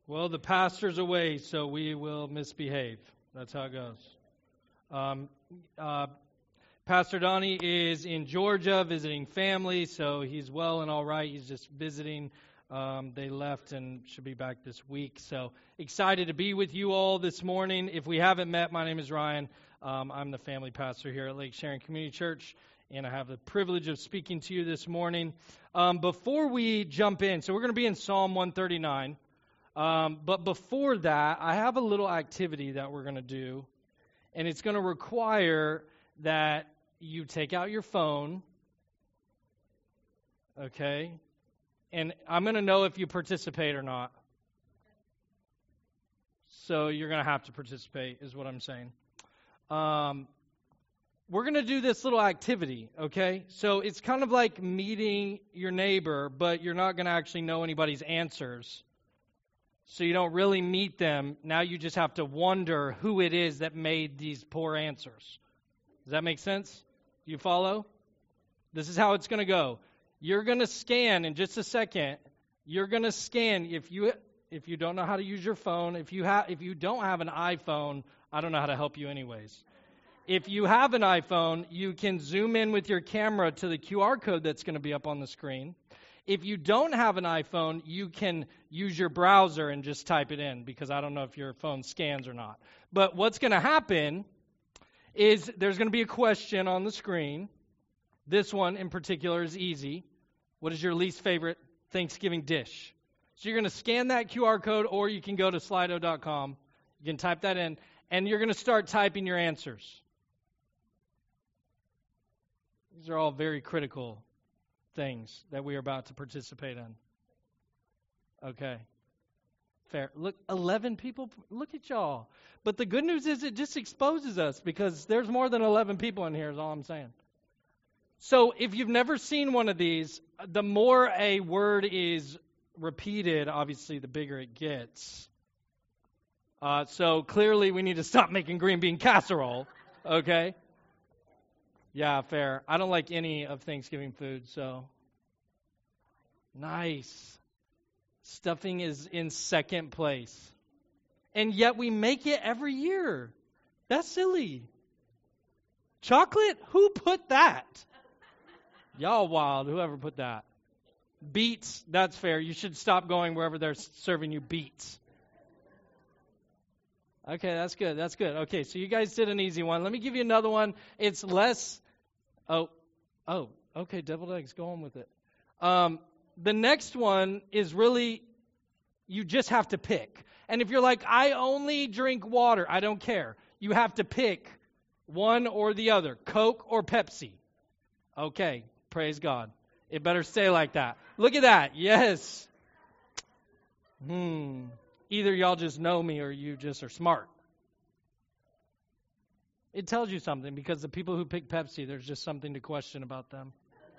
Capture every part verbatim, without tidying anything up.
Well, the pastor's away, so we will misbehave. That's how it goes. Um, uh, Pastor Donnie is in Georgia visiting family, so he's well and all right. He's just visiting. Um, they left and should be back this week. So excited to be with you all this morning. If we haven't met, my name is Ryan. Um, I'm the family pastor here at Lake Sharon Community Church, and I have the privilege of speaking to you this morning. Um, before we jump in, so we're going to be in Psalm one thirty-nine. Um, but before that, I have a little activity that we're going to do, and it's going to require that you take out your phone, okay, and I'm going to know if you participate or not. So you're going to have to participate, is what I'm saying. Um, we're going to do this little activity, okay? So it's kind of like meeting your neighbor, but you're not going to actually know anybody's answers. So you don't really meet them. Now you just have to wonder who it is that made these poor answers. Does that make sense? Do you follow? This is how it's going to go. You're going to scan in just a second. You're going to scan if you if you don't know how to use your phone. If you have if you don't have an iPhone, I don't know how to help you anyways. If you have an iPhone, you can zoom in with your camera to the Q R code that's going to be up on the screen. If you don't have an iPhone, you can use your browser and just type it in, because I don't know if your phone scans or not. But what's going to happen is there's going to be a question on the screen. This one in particular is easy. What is your least favorite Thanksgiving dish? So you're going to scan that Q R code, or you can go to slido dot com. You can type that in, and you're going to start typing your answers. These are all very critical things that we are about to participate in. Okay. Fair. Look, eleven people. Look at y'all. But the good news is it just exposes us, because there's more than eleven people in here is all I'm saying. So if you've never seen one of these, the more a word is repeated, obviously the bigger it gets. Uh, so clearly we need to stop making green bean casserole. Okay. Yeah, fair. I don't like any of Thanksgiving food, so. Nice. Stuffing is in second place. And yet we make it every year. That's silly. Chocolate? Who put that? Y'all wild, whoever put that. Beets, that's fair. You should stop going wherever they're serving you beets. Okay, that's good. That's good. Okay, so you guys did an easy one. Let me give you another one. It's less. Oh, oh. Okay, deviled eggs. Go on with it. Um, the next one is really, you just have to pick. And if you're like, I only drink water, I don't care. You have to pick one or the other, Coke or Pepsi. Okay, praise God. It better stay like that. Look at that. Yes. Hmm. Either y'all just know me or you just are smart. It tells you something, because the people who pick Pepsi, there's just something to question about them.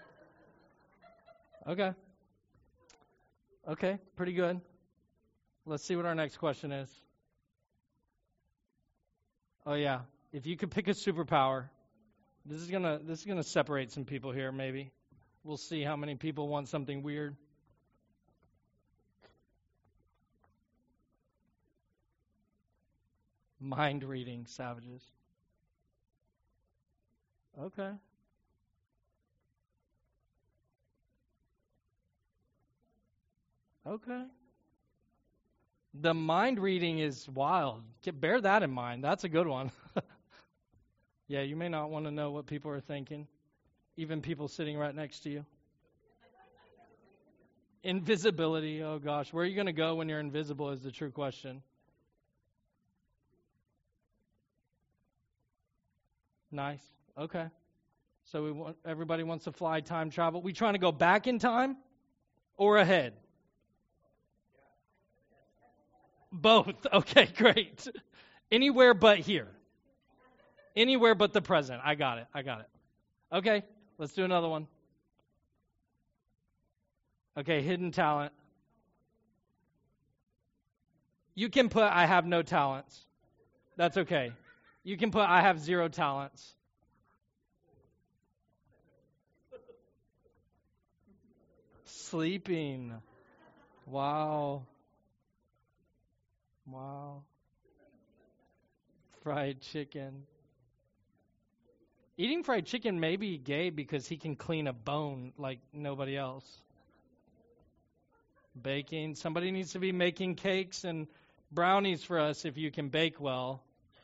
Okay. Okay, pretty good. Let's see what our next question is. Oh yeah, if you could pick a superpower, this is gonna this is gonna separate some people here. Maybe we'll see how many people want something weird. Mind reading, savages. Okay. Okay. The mind reading is wild. Bear that in mind. That's a good one. Yeah, you may not want to know what people are thinking, even people sitting right next to you. Invisibility. Oh, gosh. Where are you going to go when you're invisible is the true question. Nice. Okay. So we want, everybody wants to fly time travel. We trying to go back in time or ahead? Both. Okay, great. Anywhere but here. Anywhere but the present. I got it. I got it. Okay, let's do another one. Okay, hidden talent. You can put, I have no talents. That's okay. You can put, I have zero talents. Sleeping. Wow. Wow. Fried chicken. Eating fried chicken may be gay because he can clean a bone like nobody else. Baking. Somebody needs to be making cakes and brownies for us if you can bake well.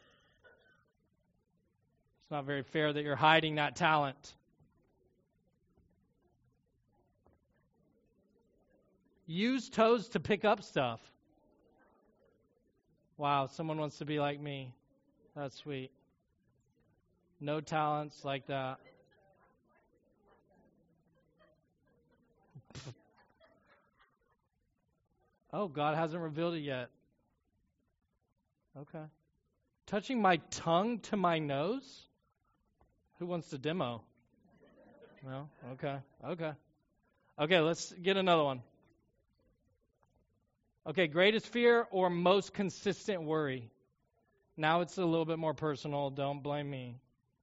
It's not very fair that you're hiding that talent. Use toes to pick up stuff. Wow, someone wants to be like me. That's sweet. No talents like that. Oh, God hasn't revealed it yet. Okay. Touching my tongue to my nose? Who wants to demo? No? Okay. Okay. Okay, let's get another one. Okay, greatest fear or most consistent worry? Now it's a little bit more personal. Don't blame me.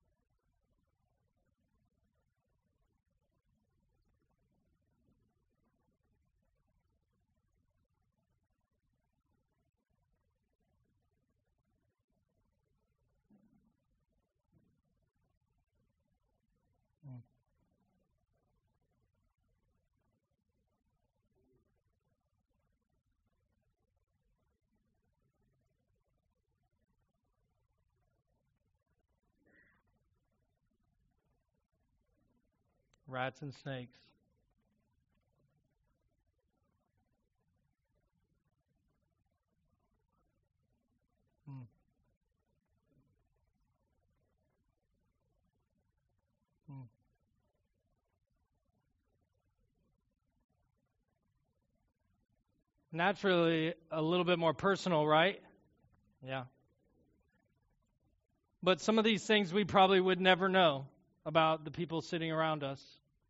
Rats and snakes. Hmm. Hmm. Naturally, a little bit more personal, right? Yeah. But some of these things we probably would never know about the people sitting around us.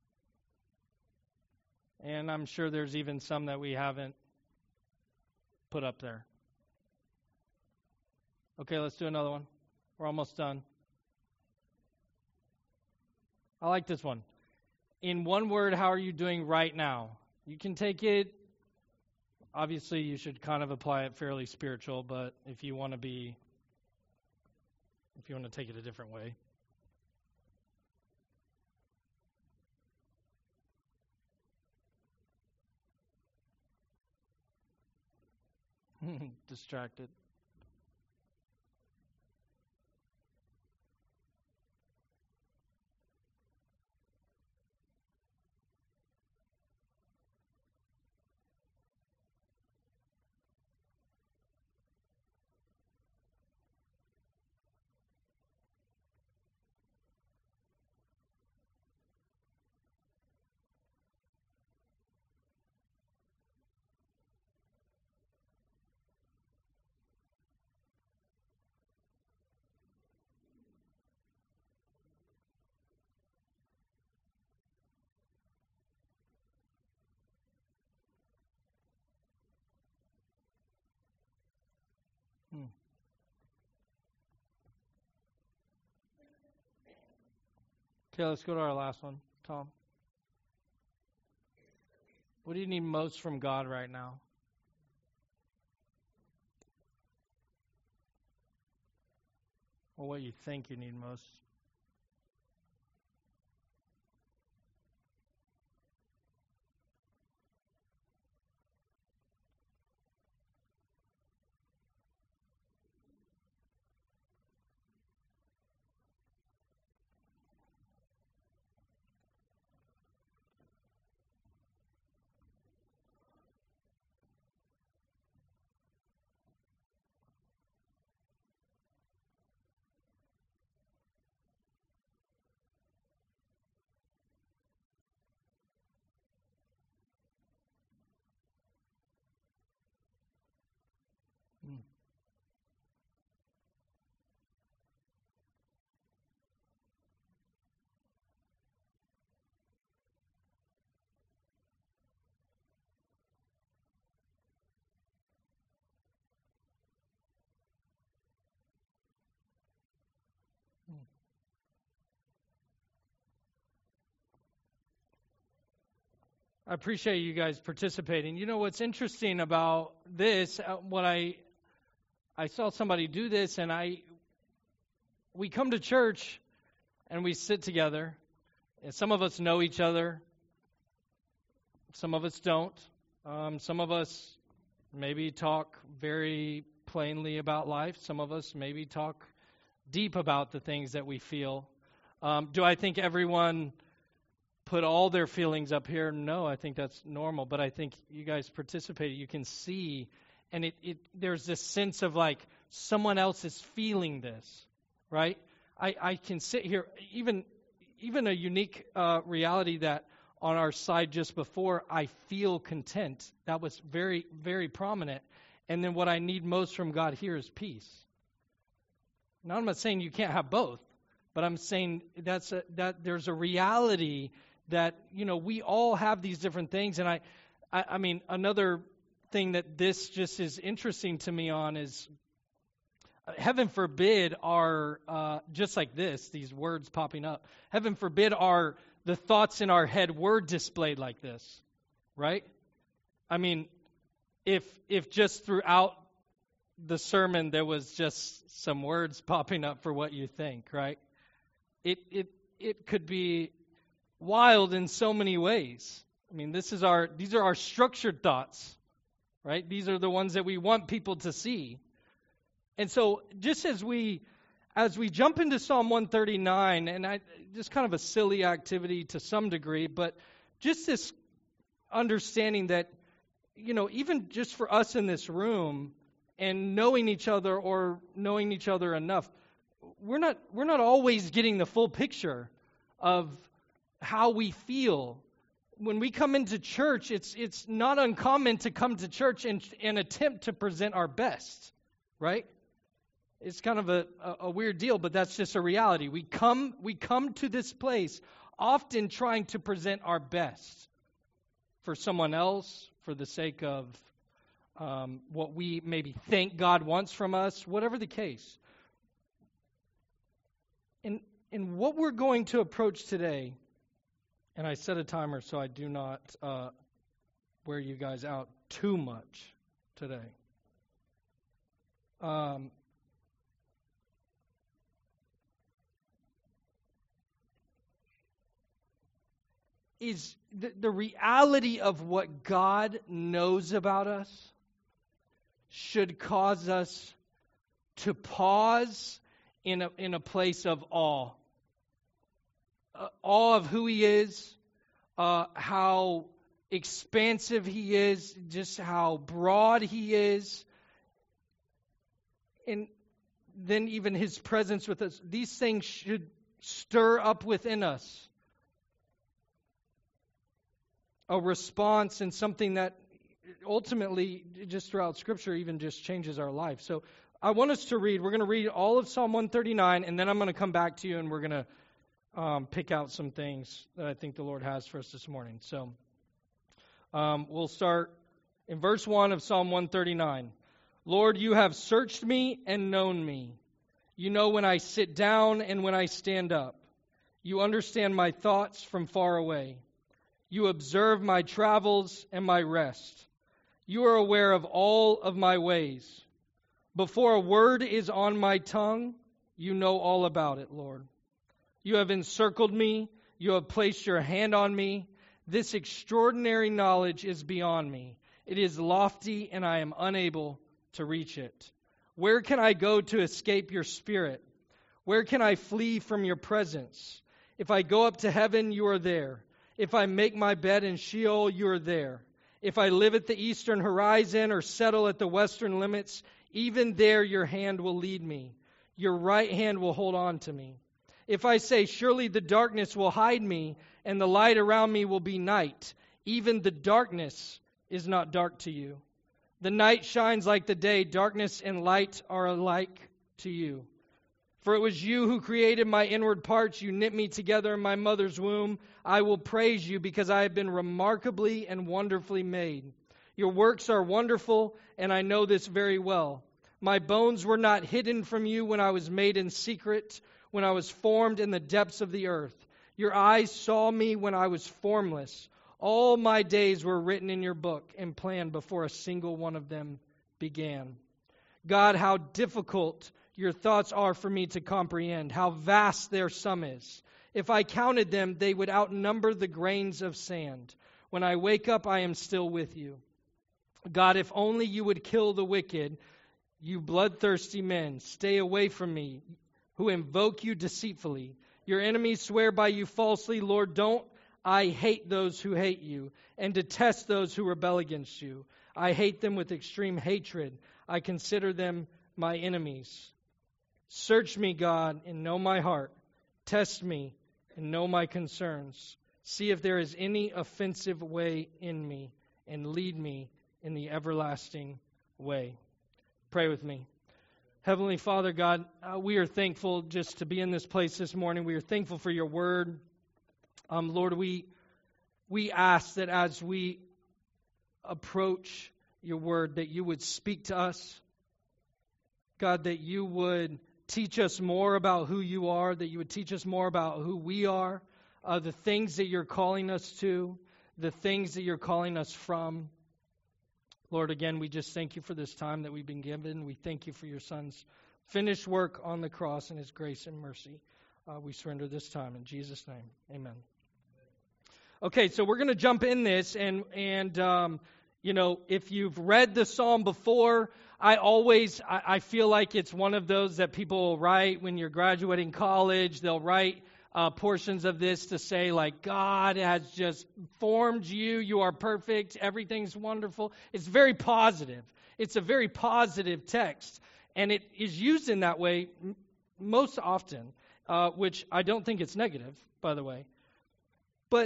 And I'm sure there's even some that we haven't put up there. Okay, let's do another one. We're almost done. I like this one. In one word, how are you doing right now? You can take it, obviously you should kind of apply it fairly spiritual, but if you want to be, if you want to take it a different way. Distracted. Hmm. Okay, let's go to our last one, Tom. What do you need most from God right now? Or what you think you need most? Hmm. Hmm. I appreciate you guys participating. You know what's interesting about this, uh, what I I saw somebody do this, and I we come to church and we sit together, and some of us know each other, some of us don't. Um, some of us maybe talk very plainly about life. Some of us maybe talk deep about the things that we feel. Um, do I think everyone put all their feelings up here? No, I think that's normal. But I think you guys participate. You can see, and it, it there's this sense of like someone else is feeling this, right? I, I can sit here, even even a unique uh, reality that on our side just before, I feel content. That was very, very prominent. And then what I need most from God here is peace. Now, I'm not saying you can't have both, but I'm saying that's a, that there's a reality that, you know, we all have these different things. And I, I, I mean, another thing that this just is interesting to me on is, heaven forbid our, uh, just like this, these words popping up, heaven forbid our, the thoughts in our head were displayed like this, right? I mean, if if just throughout the sermon there was just some words popping up for what you think, right? It it it could be wild in so many ways. I mean, this is our these are our structured thoughts, right? These are the ones that we want people to see. And so just as we as we jump into Psalm one thirty-nine, and I just kind of a silly activity to some degree, but just this understanding that, you know, even just for us in this room and knowing each other or knowing each other enough, we're not we're not always getting the full picture of how we feel. When we come into church, it's it's not uncommon to come to church and, and attempt to present our best, right? It's kind of a, a, a weird deal, but that's just a reality. We come we come to this place often trying to present our best for someone else, for the sake of um, what we maybe think God wants from us, whatever the case. And, and what we're going to approach today, and I set a timer so I do not uh, wear you guys out too much today. Um, is the, the reality of what God knows about us should cause us to pause in a, in a place of awe. Uh, awe of who He is, uh, how expansive He is, just how broad He is, and then even His presence with us. These things should stir up within us a response, and something that ultimately, just throughout Scripture, even just changes our life. So I want us to read, we're going to read all of Psalm one thirty-nine, and then I'm going to come back to you and we're going to um, pick out some things that I think the Lord has for us this morning. So um, we'll start in verse one of Psalm one thirty-nine. Lord, you have searched me and known me. You know when I sit down and when I stand up. You understand my thoughts from far away. You observe my travels and my rest. You are aware of all of my ways. Before a word is on my tongue, you know all about it, Lord. You have encircled me. You have placed your hand on me. This extraordinary knowledge is beyond me. It is lofty, and I am unable to reach it. Where can I go to escape your spirit? Where can I flee from your presence? If I go up to heaven, you are there. If I make my bed in Sheol, you are there. If I live at the eastern horizon or settle at the western limits, even there your hand will lead me. Your right hand will hold on to me. If I say, surely the darkness will hide me, and the light around me will be night, even the darkness is not dark to you. The night shines like the day. Darkness and light are alike to you. For it was you who created my inward parts. You knit me together in my mother's womb. I will praise you because I have been remarkably and wonderfully made. Your works are wonderful, and I know this very well. My bones were not hidden from you when I was made in secret, when I was formed in the depths of the earth. Your eyes saw me when I was formless. All my days were written in your book and planned before a single one of them began. God, how difficult your thoughts are for me to comprehend, how vast their sum is. If I counted them, they would outnumber the grains of sand. When I wake up, I am still with you. God, if only you would kill the wicked, you bloodthirsty men, stay away from me, who invoke you deceitfully. Your enemies swear by you falsely. Lord, don't I hate those who hate you and detest those who rebel against you. I hate them with extreme hatred. I consider them my enemies. Search me, God, and know my heart. Test me and know my concerns. See if there is any offensive way in me, and lead me in the everlasting way. Pray with me. Heavenly Father, God, uh, we are thankful just to be in this place this morning. We are thankful for your word. Um, Lord, we we ask that as we approach your word, that you would speak to us. God, that you would teach us more about who you are, that you would teach us more about who we are, uh, the things that you're calling us to, the things that you're calling us from. Lord, again, we just thank you for this time that we've been given. We thank you for your Son's finished work on the cross and his grace and mercy. Uh, we surrender this time in Jesus' name. Amen. Okay, so we're going to jump in this, and, and um, you know, if you've read the psalm before, I always, I, I feel like it's one of those that people will write when you're graduating college. They'll write uh, portions of this to say, like, God has just formed you. You are perfect. Everything's wonderful. It's very positive. It's a very positive text, and it is used in that way m- most often, uh, which I don't think it's negative, by the way. But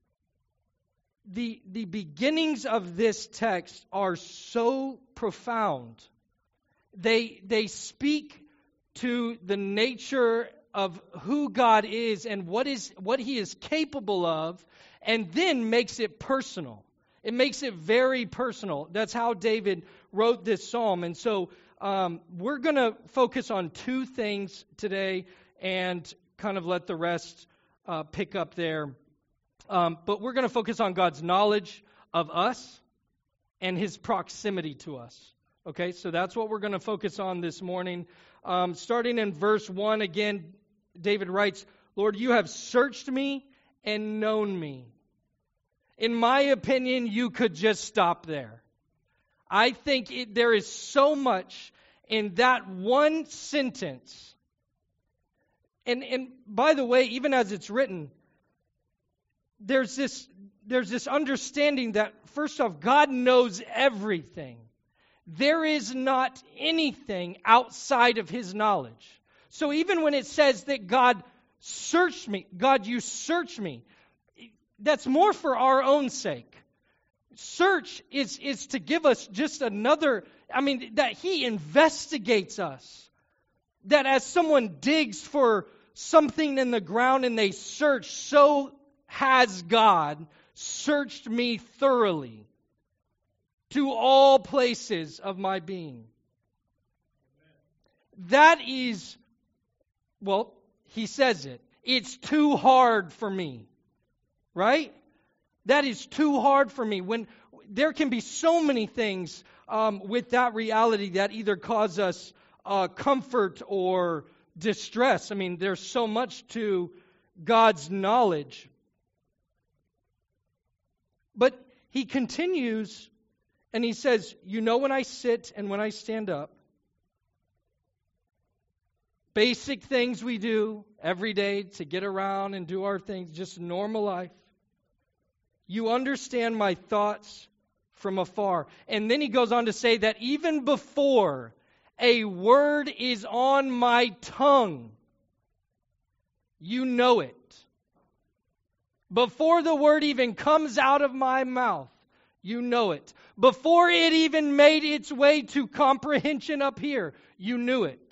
The the beginnings of this text are so profound. They they speak to the nature of who God is and what is what he is capable of, and then makes it personal. It makes it very personal. That's how David wrote this psalm. And so um, we're going to focus on two things today and kind of let the rest uh, pick up there. Um, but we're going to focus on God's knowledge of us and his proximity to us. Okay, so that's what we're going to focus on this morning. Um, starting in verse one, again, David writes, Lord, you have searched me and known me. In my opinion, you could just stop there. I think it, there is so much in that one sentence. And, and by the way, even as it's written, There's this there's this understanding that, first off, God knows everything. There is not anything outside of his knowledge. So even when it says that God searched me, God, you search me, that's more for our own sake. Search is, is to give us just another, I mean, that he investigates us. That as someone digs for something in the ground and they search, so has God searched me thoroughly to all places of my being. That is, well, he says it. It's too hard for me. Right? That is too hard for me. When there can be so many things um, with that reality that either cause us uh, comfort or distress. I mean, there's so much to God's knowledge. But he continues and he says, you know when I sit and when I stand up. Basic things we do every day to get around and do our things, just normal life. You understand my thoughts from afar. And then he goes on to say that even before a word is on my tongue, you know it. Before the word even comes out of my mouth, you know it. Before it even made its way to comprehension up here, you knew it.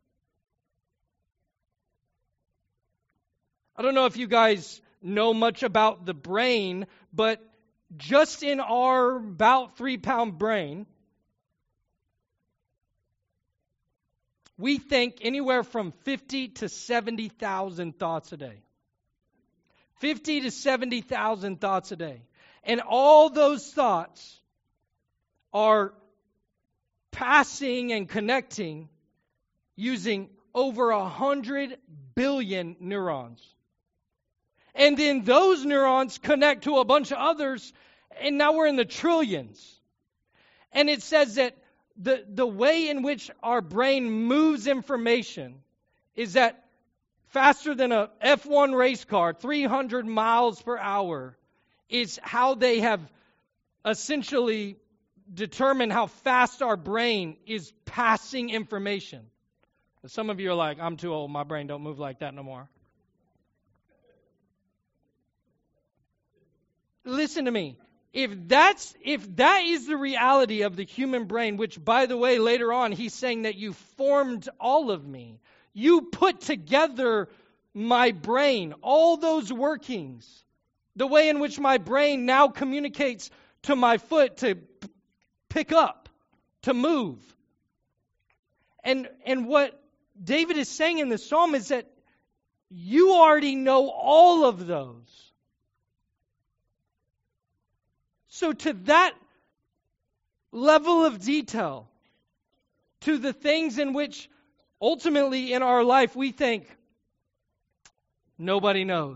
I don't know if you guys know much about the brain, but just in our about three-pound brain, we think anywhere from fifty to seventy thousand thoughts a day. fifty to seventy thousand thoughts a day. And all those thoughts are passing and connecting using over a hundred billion neurons. And then those neurons connect to a bunch of others, and now we're in the trillions. And it says that the, the way in which our brain moves information is that faster than a F one race car, three hundred miles per hour, is how they have essentially determined how fast our brain is passing information. Some of you are like, I'm too old, my brain don't move like that no more. Listen to me. If that's if that is the reality of the human brain, which, by the way, later on he's saying that you formed all of me. You put together my brain, all those workings, the way in which my brain now communicates to my foot to p- pick up, to move. And and what David is saying in the psalm is that you already know all of those. So to that level of detail, to the things in which ultimately in our life we think, nobody knows.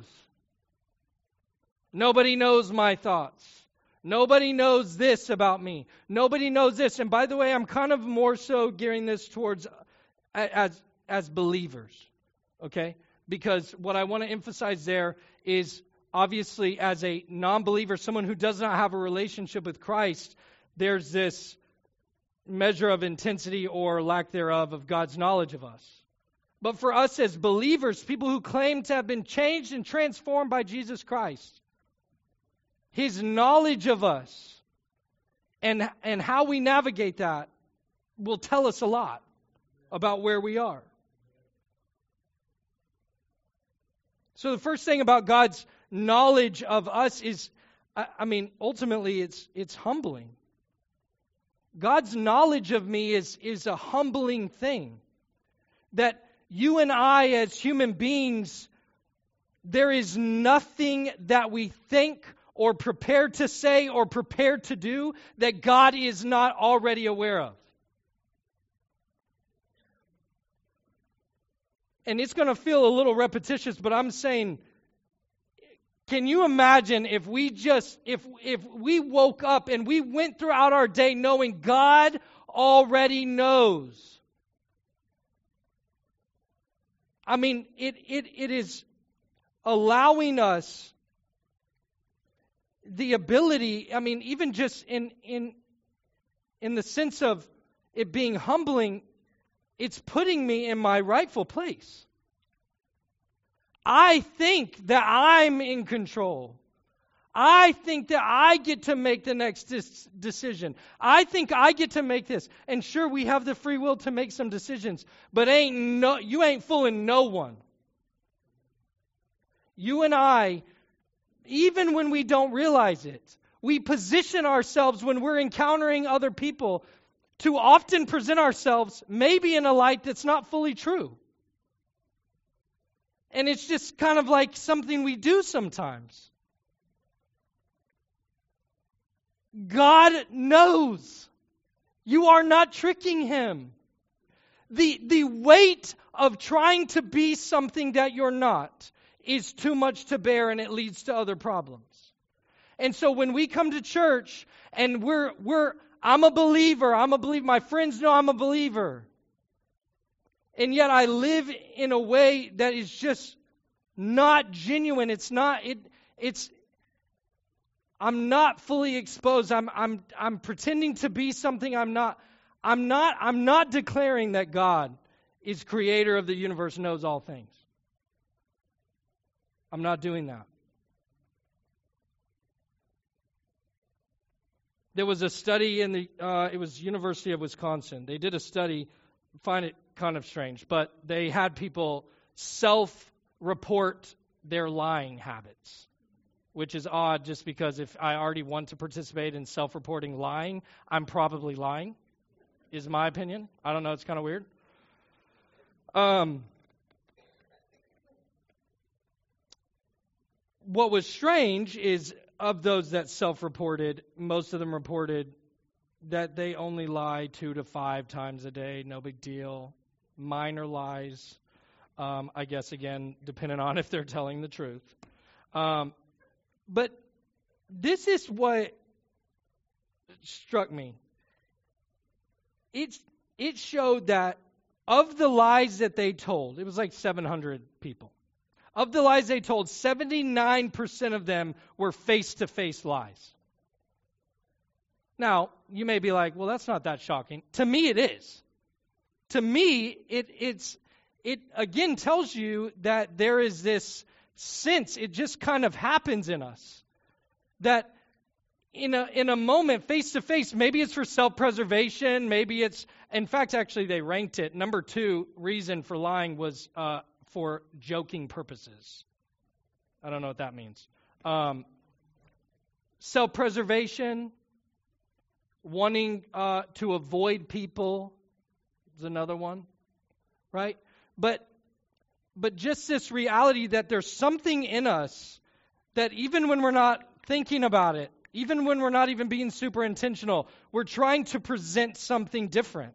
Nobody knows my thoughts. Nobody knows this about me. Nobody knows this. And by the way, I'm kind of more so gearing this towards as, as believers, okay? Because what I want to emphasize there is obviously as a non-believer, someone who does not have a relationship with Christ, there's this measure of intensity or lack thereof of God's knowledge of us. But for us as believers, people who claim to have been changed and transformed by Jesus Christ, His knowledge of us and, and how we navigate that will tell us a lot about where we are. So the first thing about God's knowledge of us is, I, I mean, ultimately it's it's humbling. God's knowledge of me is, is a humbling thing. That you and I as human beings, there is nothing that we think or prepare to say or prepare to do that God is not already aware of. And it's going to feel a little repetitious, but I'm saying, can you imagine if we just, if if we woke up and we went throughout our day knowing God already knows? I mean, it it it is allowing us the ability, I mean, even just in in in the sense of it being humbling, it's putting me in my rightful place. I think that I'm in control. I think that I get to make the next dis- decision. I think I get to make this. And sure, we have the free will to make some decisions, but ain't no, you ain't fooling no one. You and I, even when we don't realize it, we position ourselves when we're encountering other people to often present ourselves maybe in a light that's not fully true. And it's just kind of like something we do sometimes. God knows. You are not tricking Him. The, the weight of trying to be something that you're not is too much to bear, and it leads to other problems. And so when we come to church and we're we're I'm a believer, I'm a believer, my friends know I'm a believer. And yet I live in a way that is just not genuine. It's not it it's I'm not fully exposed. I'm I'm I'm pretending to be something I'm not. I'm not I'm not declaring that God is creator of the universe, knows all things. I'm not doing that. There was a study in the, uh, it was University of Wisconsin. They did a study, find it kind of strange, but they had people self-report their lying habits, which is odd just because if I already want to participate in self-reporting lying, I'm probably lying, is my opinion. I don't know, it's kind of weird. Um, what was strange is of those that self-reported, most of them reported that they only lie two to five times a day, no big deal. Minor lies, um, I guess, again, depending on if they're telling the truth. Um, but this is what struck me. It's, it showed that of the lies that they told, it was like seven hundred people. Of the lies they told, seventy-nine percent of them were face-to-face lies. Now, you may be like, well, that's not that shocking. To me, it is. To me, it it's it again tells you that there is this sense, it just kind of happens in us, that in a in a moment, face-to-face, maybe it's for self-preservation, maybe it's, in fact, actually, they ranked it. Number two reason for lying was uh, for joking purposes. I don't know what that means. Um, self-preservation, wanting uh, to avoid people is another one, right? But but just this reality that there's something in us that even when we're not thinking about it, even when we're not even being super intentional, we're trying to present something different.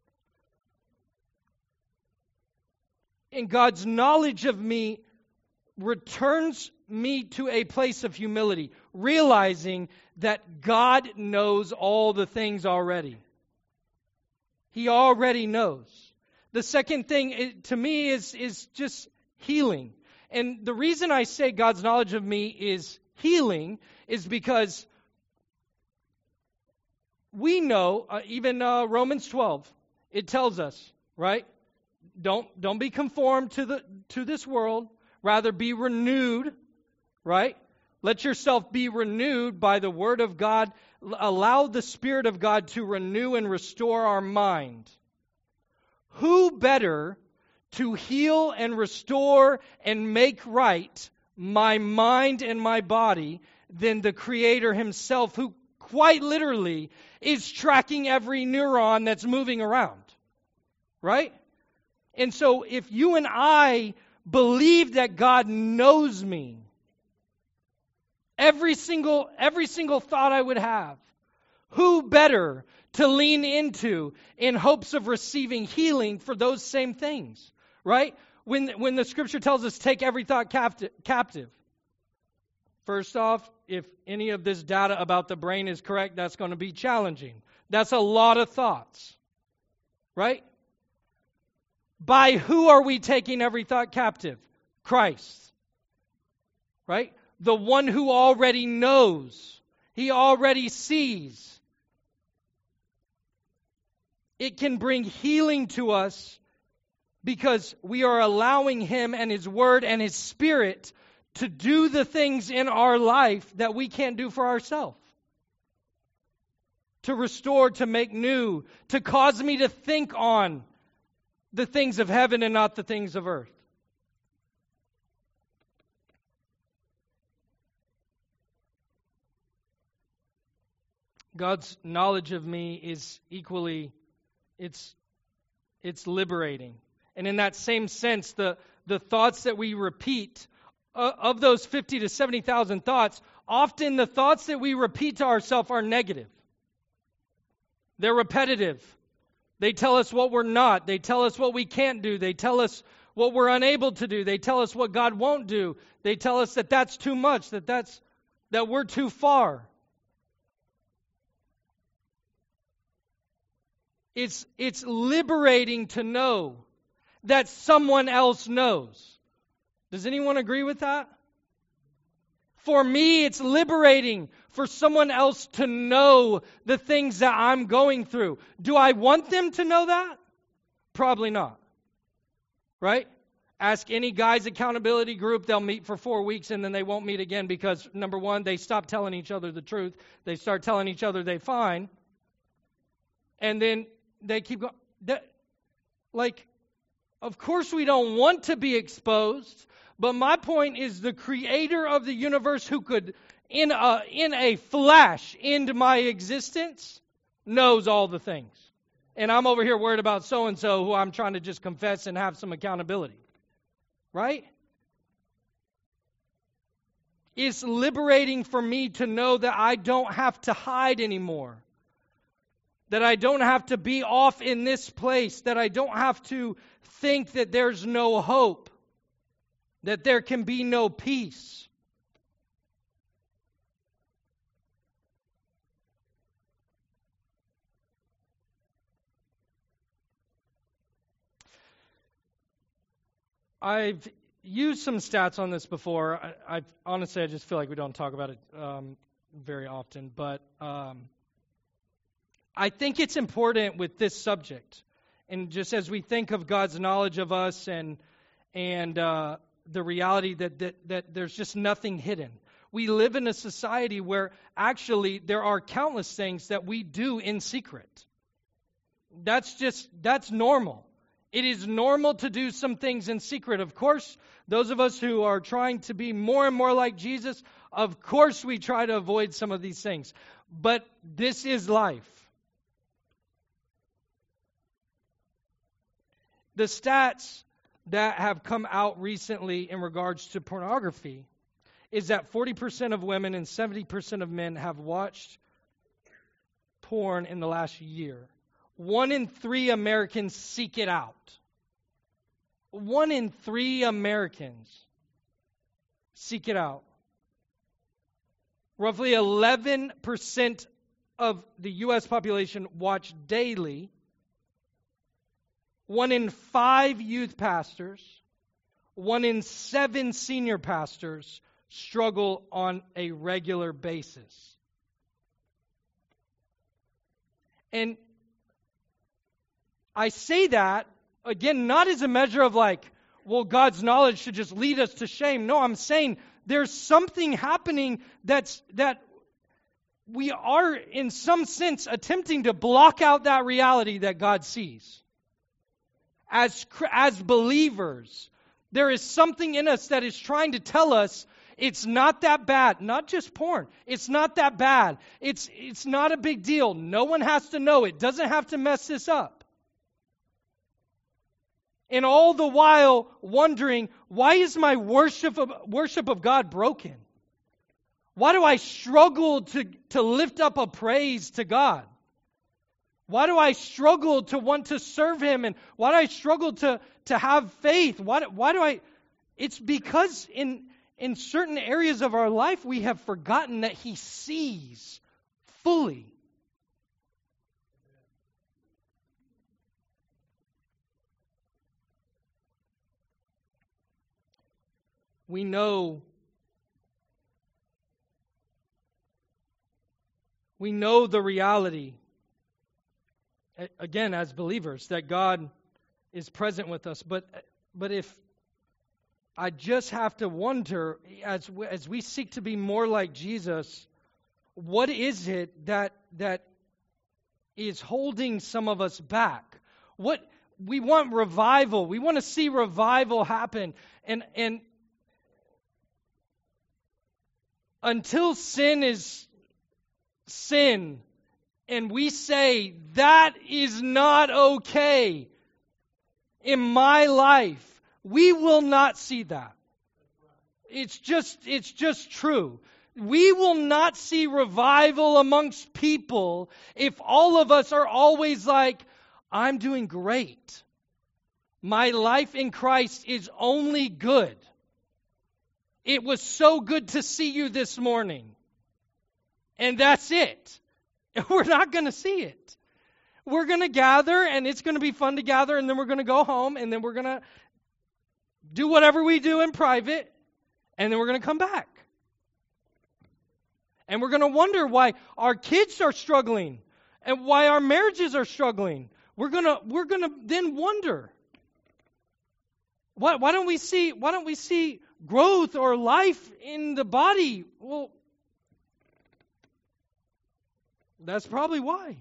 And God's knowledge of me returns me to a place of humility, realizing that God knows all the things already. He already knows. The second thing it, to me is, is just healing. And the reason I say God's knowledge of me is healing is because we know, uh, even uh, Romans twelve, it tells us, right? Don't don't be conformed to the to this world, rather be renewed, right? Let yourself be renewed by the word of God. Allow the Spirit of God to renew and restore our mind. Who better to heal and restore and make right my mind and my body than the Creator Himself, who quite literally is tracking every neuron that's moving around, right? And so if you and I believe that God knows me, every single every single thought I would have, who better to lean into in hopes of receiving healing for those same things, right? When when the Scripture tells us take every thought captive, captive. First off, if any of this data about the brain is correct, that's going to be challenging. That's a lot of thoughts, right? By who are we taking every thought captive? Christ, right? The one who already knows. He already sees. It can bring healing to us because we are allowing Him and His Word and His Spirit to do the things in our life that we can't do for ourselves. To restore, to make new, to cause me to think on the things of heaven and not the things of earth. God's knowledge of me is equally, it's it's liberating. And in that same sense, the, the thoughts that we repeat, uh, of those fifty to seventy thousand thoughts, often the thoughts that we repeat to ourselves are negative. They're repetitive. They tell us what we're not. They tell us what we can't do. They tell us what we're unable to do. They tell us what God won't do. They tell us that that's too much, that that's that we're too far. It's it's liberating to know that someone else knows. Does anyone agree with that? For me, it's liberating for someone else to know the things that I'm going through. Do I want them to know that? Probably not. Right? Ask any guy's accountability group, they'll meet for four weeks and then they won't meet again because, number one, they stop telling each other the truth. They start telling each other they're fine. And then they keep going. That, like, of course we don't want to be exposed, but my point is the Creator of the universe who could, in a, in a flash, end my existence, knows all the things. And I'm over here worried about so-and-so who I'm trying to just confess and have some accountability. Right? It's liberating for me to know that I don't have to hide anymore. that I don't have to be off in this place, that I don't have to think that there's no hope, that there can be no peace. I've used some stats on this before. I, I honestly, I just feel like we don't talk about it um, very often. But um, I think it's important with this subject, and just as we think of God's knowledge of us and and uh, the reality that, that that there's just nothing hidden. We live in a society where actually there are countless things that we do in secret. That's just that's normal. It is normal to do some things in secret. Of course, those of us who are trying to be more and more like Jesus, of course we try to avoid some of these things. But this is life. The stats that have come out recently in regards to pornography is that forty percent of women and seventy percent of men have watched porn in the last year. One in three Americans seek it out. One in three Americans seek it out. Roughly eleven percent of the U S population watch daily. One in five youth pastors, one in seven senior pastors struggle on a regular basis. And I say that, again, not as a measure of like, well, God's knowledge should just lead us to shame. No, I'm saying there's something happening that's that we are, in some sense, attempting to block out that reality that God sees. As, as believers, there is something in us that is trying to tell us it's not that bad. Not just porn. It's not that bad. It's, it's not a big deal. No one has to know. It doesn't have to mess this up. And all the while wondering, why is my worship of, worship of God broken? Why do I struggle to, to lift up a praise to God? Why do I struggle to want to serve Him? And why do I struggle to, to have faith? Why, why do I... It's because in, in certain areas of our life we have forgotten that He sees fully. We know we know the reality, again, as believers, that God is present with us. But but if I just have to wonder, as as we seek to be more like Jesus, what is it that that is holding some of us back? What we want revival. We want to see revival happen. And and until sin is sin, and we say, that is not okay in my life, we will not see that. It's just, it's just true. We will not see revival amongst people if all of us are always like, I'm doing great. My life in Christ is only good. It was so good to see you this morning. And that's it. We're not going to see it. We're going to gather, and it's going to be fun to gather, and then we're going to go home, and then we're going to do whatever we do in private, and then we're going to come back. And we're going to wonder why our kids are struggling and why our marriages are struggling. We're going to we're going to then wonder, why, why don't we see why don't we see growth or life in the body? Well, that's probably why.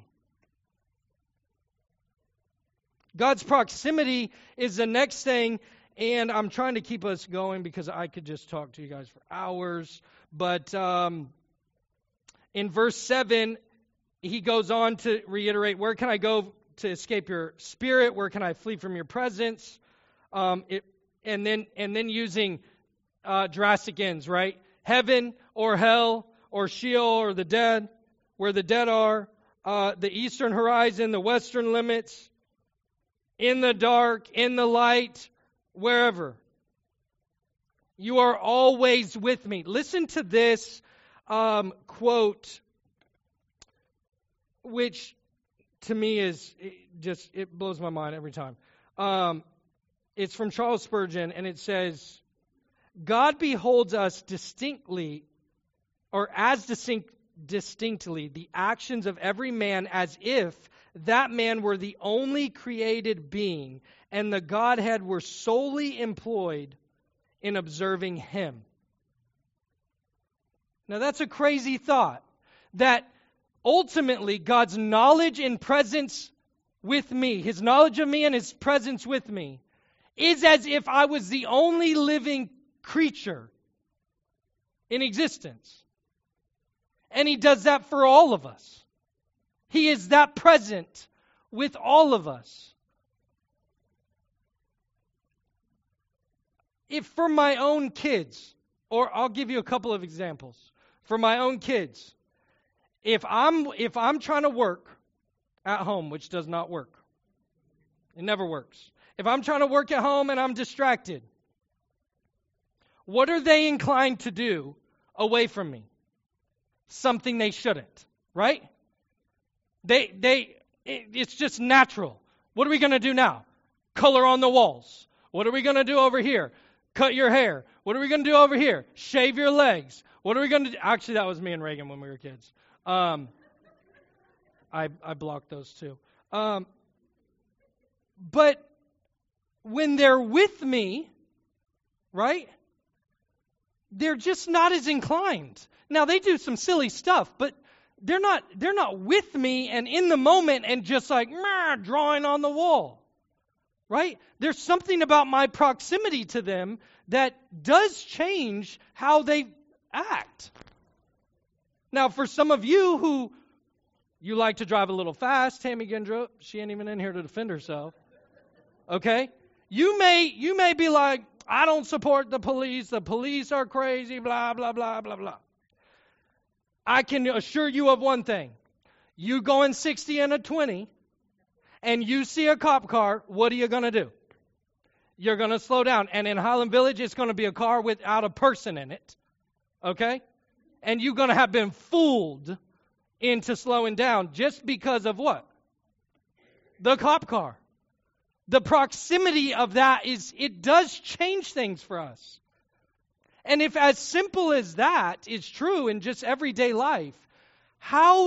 God's proximity is the next thing, and I'm trying to keep us going because I could just talk to you guys for hours. But um, in verse seven, he goes on to reiterate, where can I go to escape your spirit? Where can I flee from your presence? Um, it, and then and then using uh, drastic ends, right? Heaven or hell or Sheol or the dead, where the dead are, uh, the eastern horizon, the western limits, in the dark, in the light, wherever. You are always with me. Listen to this um, quote, which to me is it just, it blows my mind every time. Um, it's from Charles Spurgeon, and it says, God beholds us distinctly, or as distinct, distinctly, the actions of every man as if that man were the only created being, and the Godhead were solely employed in observing him. Now that's a crazy thought, that ultimately God's knowledge and presence with me, his knowledge of me and his presence with me, is as if I was the only living creature in existence. And he does that for all of us. He is that present with all of us. If for my own kids, or I'll give you a couple of examples. For my own kids, if I'm if I'm trying to work at home, which does not work. It never works. If I'm trying to work at home and I'm distracted, what are they inclined to do away from me? Something they shouldn't, right? They, they, it, it's just natural. What are we going to do now? Color on the walls. What are we going to do over here? Cut your hair. What are we going to do over here? Shave your legs. What are we going to do? Actually, that was me and Reagan when we were kids. Um, I, I blocked those too. Um, but when they're with me, right, they're just not as inclined. Now, they do some silly stuff, but they're not they're not with me and in the moment and just like drawing on the wall, right? There's something about my proximity to them that does change how they act. Now, for some of you who you like to drive a little fast, Tammy Gendro, she ain't even in here to defend herself, okay? You may you may be like, I don't support the police. The police are crazy, blah, blah, blah, blah, blah. I can assure you of one thing. You going sixty and a twenty, and you see a cop car, what are you going to do? You're going to slow down. And in Highland Village, it's going to be a car without a person in it, okay? And you're going to have been fooled into slowing down just because of what? The cop car. The proximity of that is, it does change things for us. And if as simple as that is true in just everyday life, how,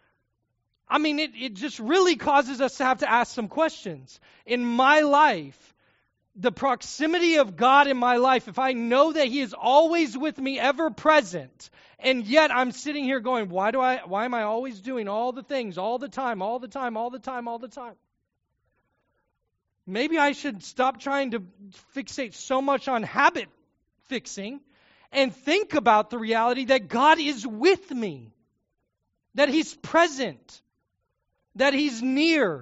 I mean, it, it just really causes us to have to ask some questions. In my life, the proximity of God in my life, if I know that he is always with me, ever present, and yet I'm sitting here going, why do I, why am I always doing all the things, all the time, all the time, all the time, all the time? Maybe I should stop trying to fixate so much on habit fixing and think about the reality that God is with me, that he's present, that he's near.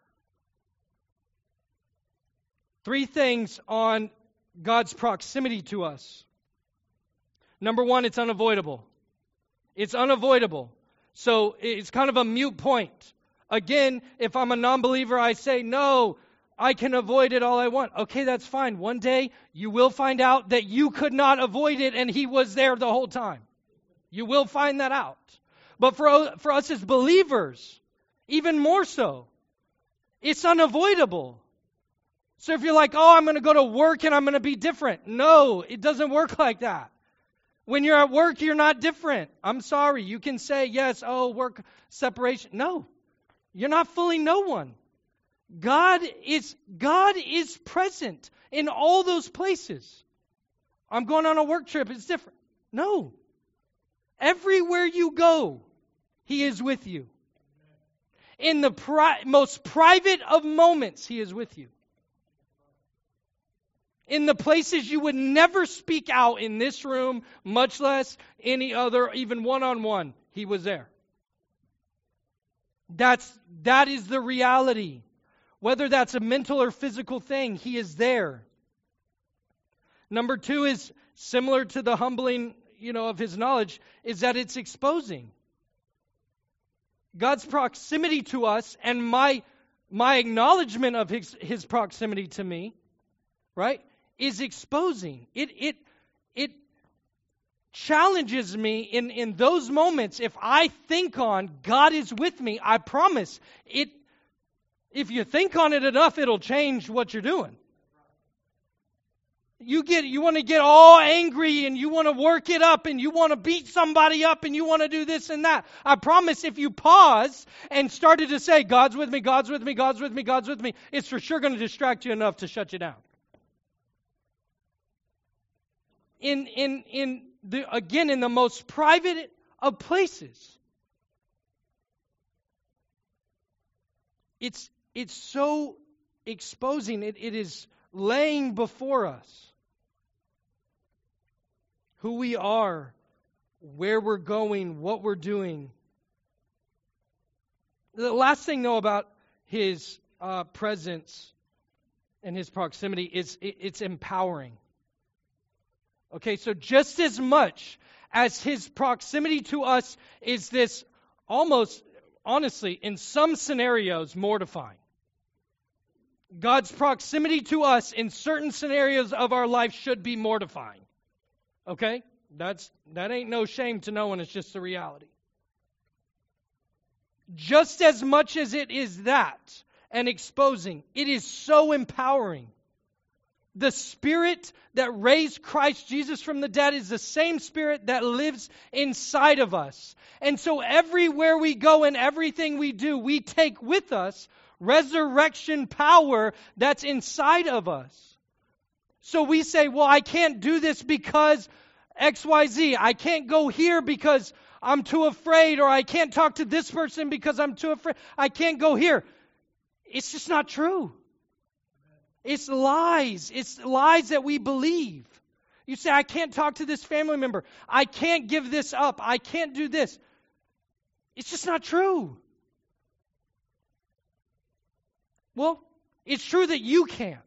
Three things on God's proximity to us. Number one, it's unavoidable. It's unavoidable. So it's kind of a moot point. Again, if I'm a non-believer, I say, no, I can avoid it all I want. Okay, that's fine. One day, you will find out that you could not avoid it and he was there the whole time. You will find that out. But for, for us as believers, even more so, it's unavoidable. So if you're like, oh, I'm going to go to work and I'm going to be different. No, it doesn't work like that. When you're at work, you're not different. I'm sorry. You can say, yes, oh, work separation. No, you're not fully no one. God is God is present in all those places. I'm going on a work trip. It's different. No. Everywhere you go, he is with you. In the pri- most private of moments, he is with you. In the places you would never speak out in this room, much less any other, even one-on-one, he was there. That's, that is the reality. Whether that's a mental or physical thing, he is there. Number two is similar to the humbling, you know, of his knowledge, is that it's exposing. God's proximity to us and my my acknowledgement of his, his proximity to me, right, is exposing. It it it challenges me in, in those moments. If I think on God is with me, I promise it. If you think on it enough, it'll change what you're doing. You get, you want to get all angry and you want to work it up and you want to beat somebody up and you want to do this and that. I promise if you pause and started to say, God's with me, God's with me, God's with me, God's with me, it's for sure going to distract you enough to shut you down. In, in, in the, again, in the most private of places. It's, it's so exposing. It, it is laying before us who we are, where we're going, what we're doing. The last thing, though, about his uh, presence and his proximity is it, it's empowering. Okay, so just as much as his proximity to us is this almost, honestly, in some scenarios, mortifying. God's proximity to us in certain scenarios of our life should be mortifying. Okay? That's that ain't no shame to no one, it's just the reality. Just as much as it is that and exposing, it is so empowering. The Spirit that raised Christ Jesus from the dead is the same Spirit that lives inside of us. And so everywhere we go and everything we do, we take with us resurrection power that's inside of us. So we say, well, I can't do this because X Y Z. I can't go here because I'm too afraid, or I can't talk to this person because I'm too afraid. I can't go here. It's just not true. It's lies. It's lies that we believe. You say, I can't talk to this family member. I can't give this up. I can't do this. It's just not true. Well, it's true that you can't.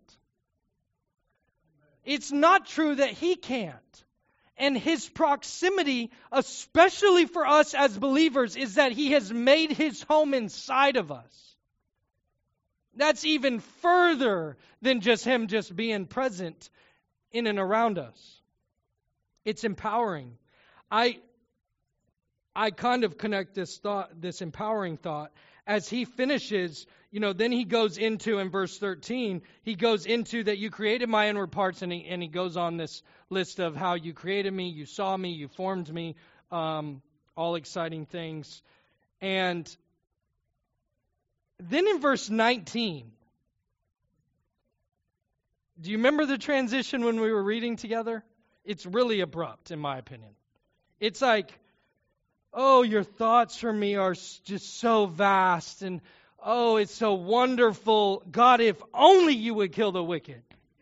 It's not true that he can't. And his proximity, especially for us as believers, is that he has made his home inside of us. That's even further than just him just being present in and around us. It's empowering. I I kind of connect this thought, this empowering thought, as he finishes, you know, then he goes into, in verse thirteen, he goes into that you created my inward parts, and he, and he goes on this list of how you created me, you saw me, you formed me, um, all exciting things. And then in verse nineteen, do you remember the transition when we were reading together? It's really abrupt, in my opinion. It's like, oh, your thoughts for me are just so vast, and oh, it's so wonderful. God, if only you would kill the wicked.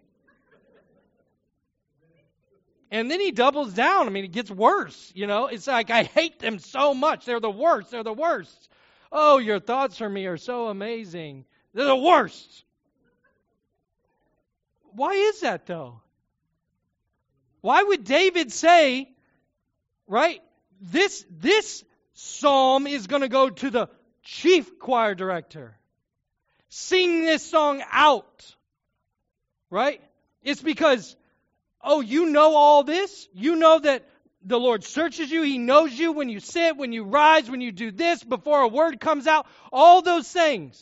And then he doubles down. I mean, it gets worse, you know. It's like, I hate them so much. They're the worst. They're the worst. Oh, your thoughts for me are so amazing. They're the worst. Why is that, though? Why would David say, right, this, this psalm is going to go to the chief choir director? Sing this song out, right? It's because, oh, you know all this? You know that the Lord searches you. He knows you when you sit, when you rise, when you do this, before a word comes out. All those things.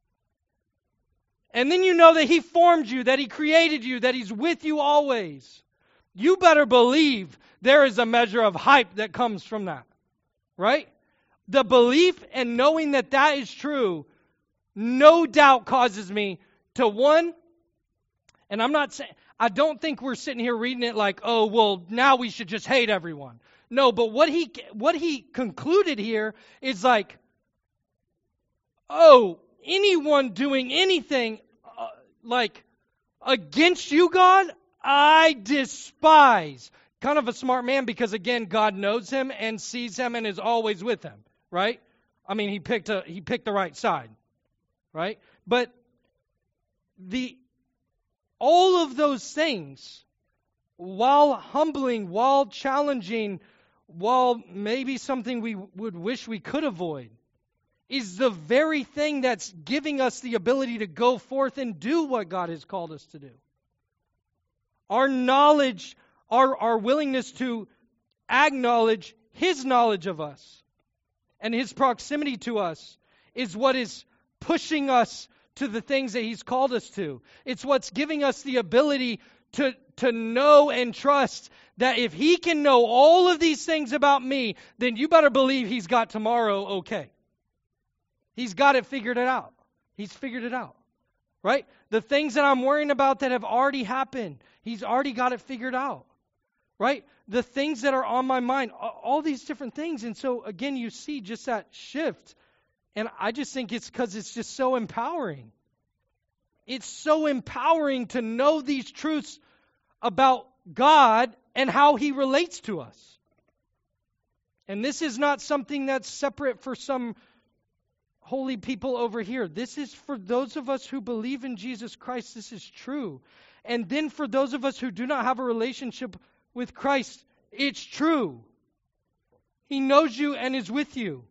And then you know that He formed you, that He created you, that He's with you always. You better believe there is a measure of hype that comes from that. Right? The belief and knowing that that is true, no doubt causes me to, one, and I'm not saying, I don't think we're sitting here reading it like, oh, well, now we should just hate everyone. No, but what he what he concluded here is like, oh, anyone doing anything uh, like against you, God, I despise. Kind of a smart man because, again, God knows him and sees him and is always with him, right? I mean, he picked a he picked the right side, right? But the all of those things, while humbling, while challenging, while maybe something we would wish we could avoid, is the very thing that's giving us the ability to go forth and do what God has called us to do. Our knowledge, our, our willingness to acknowledge His knowledge of us and His proximity to us is what is pushing us to the things that He's called us to. It's what's giving us the ability to, to know and trust that if He can know all of these things about me, then you better believe He's got tomorrow okay. He's got it figured it out. He's figured it out. Right? The things that I'm worrying about that have already happened, He's already got it figured out. Right? The things that are on my mind, all these different things. And so, again, you see just that shift. And I just think it's because it's just so empowering. It's so empowering to know these truths about God and how He relates to us. And this is not something that's separate for some holy people over here. This is for those of us who believe in Jesus Christ. This is true. And then for those of us who do not have a relationship with Christ, it's true. He knows you and is with you.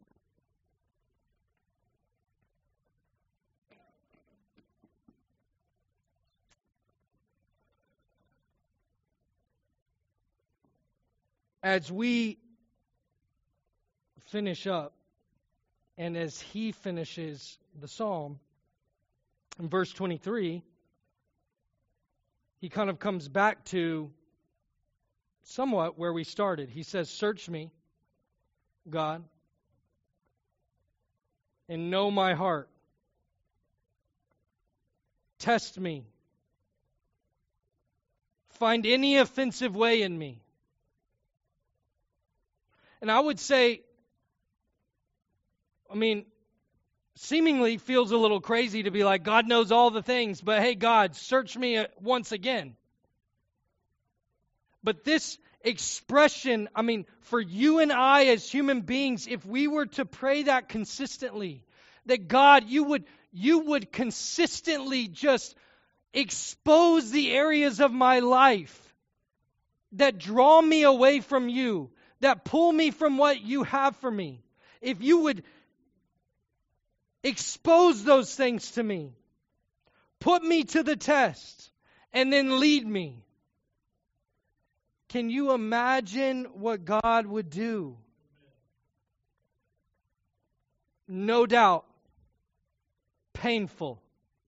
As we finish up, and as he finishes the psalm, in verse twenty-three, he kind of comes back to somewhat where we started. He says, "Search me, God, and know my heart. Test me. Find any offensive way in me." And I would say, I mean, seemingly feels a little crazy to be like, God knows all the things, but hey, God, search me once again. But this expression, I mean, for you and I as human beings, if we were to pray that consistently, that God, you would, you would consistently just expose the areas of my life that draw me away from you, that pull me from what you have for me. If you would expose those things to me, put me to the test, and then lead me. Can you imagine what God would do? No doubt, painful.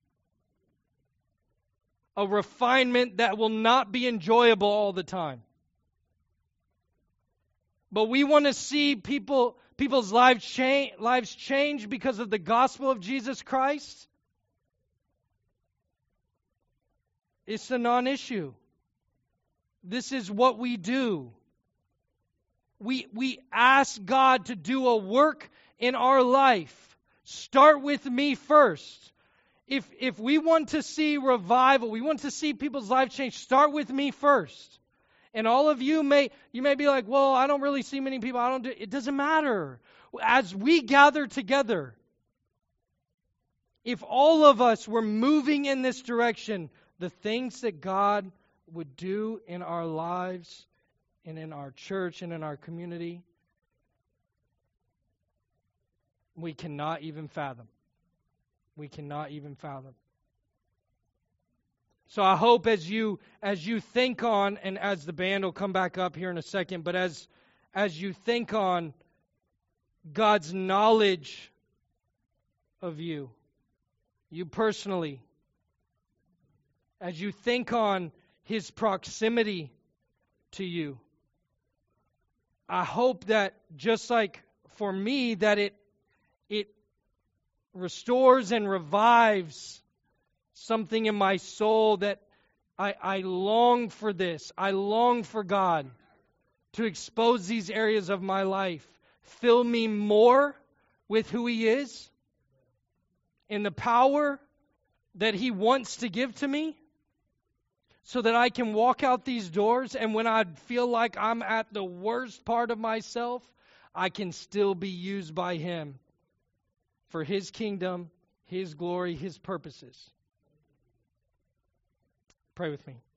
A refinement that will not be enjoyable all the time. But we want to see people people's lives change, lives change because of the gospel of Jesus Christ. It's a non-issue. This is what we do. We we ask God to do a work in our life. Start with me first. If if we want to see revival, we want to see people's lives change, start with me first. And all of you may, you may be like, well, I don't really see many people. I don't do, it doesn't matter. As we gather together, if all of us were moving in this direction, the things that God would do in our lives and in our church and in our community, we cannot even fathom. We cannot even fathom. So I hope as you as you think on, and as the band will come back up here in a second, but as as you think on God's knowledge of you, you personally, as you think on His proximity to you, I hope that just like for me, that it it restores and revives something in my soul, that I, I long for this. I long for God to expose these areas of my life. Fill me more with who He is and the power that He wants to give to me, so that I can walk out these doors, and when I feel like I'm at the worst part of myself, I can still be used by Him for His kingdom, His glory, His purposes. Pray with me.